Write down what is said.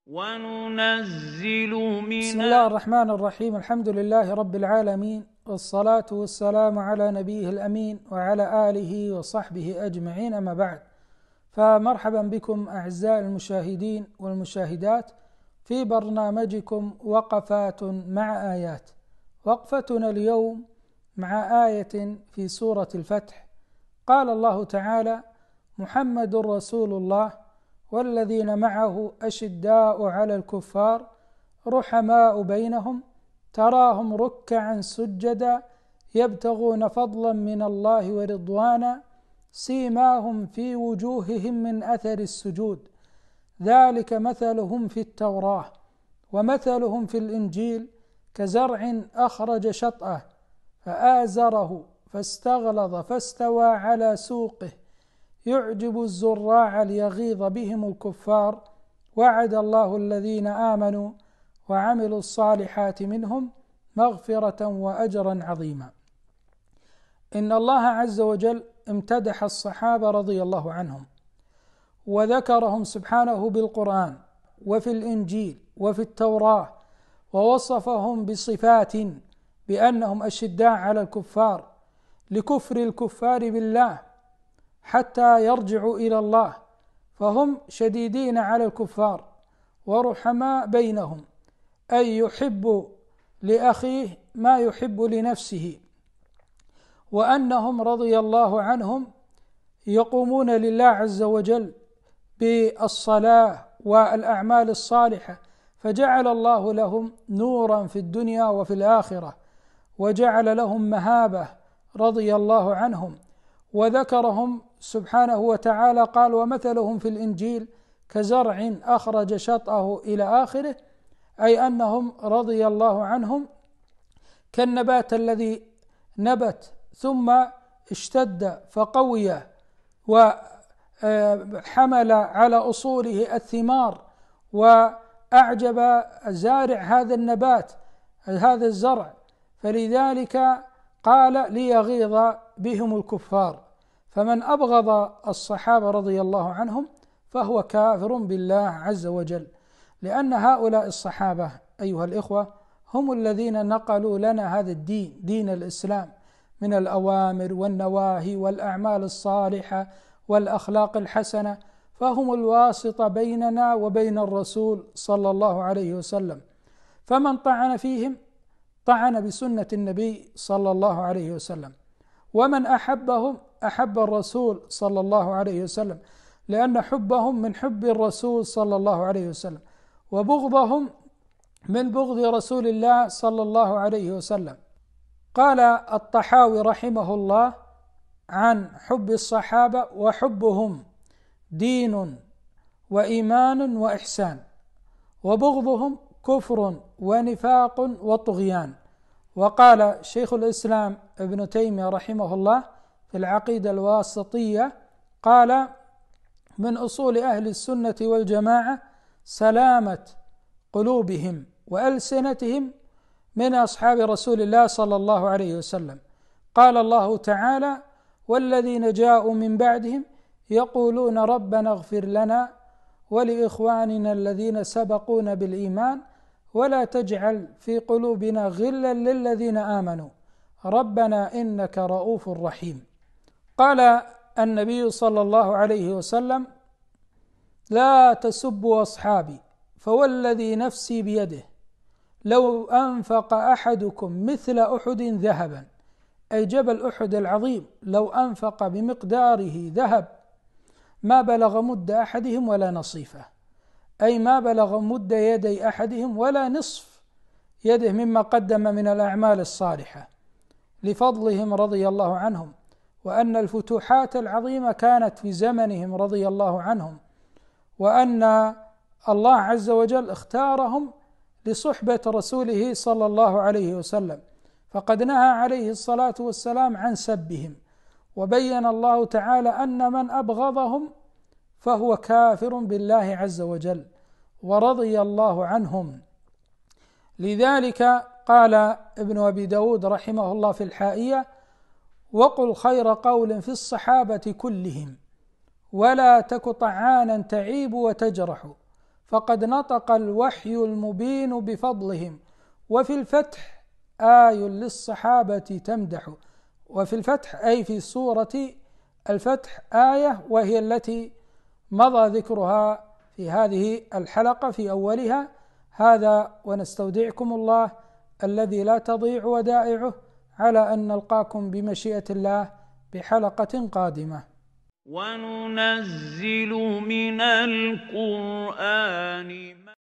وننزل بسم الله الرحمن الرحيم. الحمد لله رب العالمين، والصلاة والسلام على نبيه الأمين وعلى آله وصحبه أجمعين، أما بعد. فمرحبا بكم أعزائي المشاهدين والمشاهدات في برنامجكم وقفات مع آيات. وقفتنا اليوم مع آية في سورة الفتح. قال الله تعالى: محمد رسول الله والذين معه أشداء على الكفار رحماء بينهم تراهم ركعا سجدا يبتغون فضلا من الله ورضوانا سيماهم في وجوههم من أثر السجود ذلك مثلهم في التوراة ومثلهم في الإنجيل كزرع أخرج شطأه فآزره فاستغلظ فاستوى على سوقه يعجب الزراع ليغيظ بهم الكفار وعد الله الذين آمنوا وعملوا الصالحات منهم مغفرة وأجرا عظيما. إن الله عز وجل امتدح الصحابة رضي الله عنهم وذكرهم سبحانه بالقرآن وفي الإنجيل وفي التوراة، ووصفهم بصفات بأنهم أشداء على الكفار لكفر الكفار بالله حتى يرجعوا إلى الله، فهم شديدين على الكفار ورحماء بينهم، أي يحب لأخيه ما يحب لنفسه، وأنهم رضي الله عنهم يقومون لله عز وجل بالصلاة والأعمال الصالحة، فجعل الله لهم نورا في الدنيا وفي الآخرة، وجعل لهم مهابة رضي الله عنهم. وذكرهم سبحانه وتعالى قال: ومثلهم في الإنجيل كزرع أخرج شطأه إلى آخره، أي أنهم رضي الله عنهم كالنبات الذي نبت ثم اشتد فقوي وحمل على أصوله الثمار وأعجب زارع هذا النبات هذا الزرع، فلذلك قال ليغيظ بهم الكفار. فمن أبغض الصحابة رضي الله عنهم فهو كافر بالله عز وجل، لأن هؤلاء الصحابة أيها الإخوة هم الذين نقلوا لنا هذا الدين، دين الإسلام، من الأوامر والنواهي والأعمال الصالحة والأخلاق الحسنة، فهم الواسطة بيننا وبين الرسول صلى الله عليه وسلم. فمن طعن فيهم طعن بسنة النبي صلى الله عليه وسلم، ومن أحبهم أحب الرسول صلى الله عليه وسلم، لأن حبهم من حب الرسول صلى الله عليه وسلم، وبغضهم من بغض رسول الله صلى الله عليه وسلم. قال الطحاوي رحمه الله عن حب الصحابة: وحبهم دين وإيمان وإحسان، وبغضهم كفر ونفاق وطغيان. وقال شيخ الإسلام ابن تيمية رحمه الله في العقيدة الواسطية قال: من أصول أهل السنة والجماعة سلامة قلوبهم وألسنتهم من أصحاب رسول الله صلى الله عليه وسلم. قال الله تعالى: والذين جاءوا من بعدهم يقولون ربنا اغفر لنا ولإخواننا الذين سبقونا بالإيمان ولا تجعل في قلوبنا غلا للذين آمنوا ربنا إنك رؤوف رحيم. قال النبي صلى الله عليه وسلم: لا تسبوا أصحابي فوالذي نفسي بيده لو أنفق أحدكم مثل أحد ذهبا، أي جبل أحد العظيم، لو أنفق بمقداره ذهب ما بلغ مد أحدهم ولا نصيفه، أي ما بلغ مد يدي أحدهم ولا نصف يده مما قدم من الأعمال الصالحة، لفضلهم رضي الله عنهم، وأن الفتوحات العظيمة كانت في زمنهم رضي الله عنهم، وأن الله عز وجل اختارهم لصحبة رسوله صلى الله عليه وسلم، فقد نهى عليه الصلاة والسلام عن سبهم، وبين الله تعالى أن من أبغضهم فهو كافر بالله عز وجل ورضي الله عنهم. لذلك قال ابن أبي داود رحمه الله في الحائية: وقل خير قول في الصحابة كلهم ولا تك طعانا تعيب وتجرح، فقد نطق الوحي المبين بفضلهم. وفي الفتح آي للصحابة تمدح. وفي الفتح أي في سورة الفتح آية، وهي التي مضى ذكرها في هذه الحلقة في أولها. هذا ونستودعكم الله الذي لا تضيع ودائعه، على أن نلقاكم بمشيئة الله بحلقة قادمة. وننزل من القرآن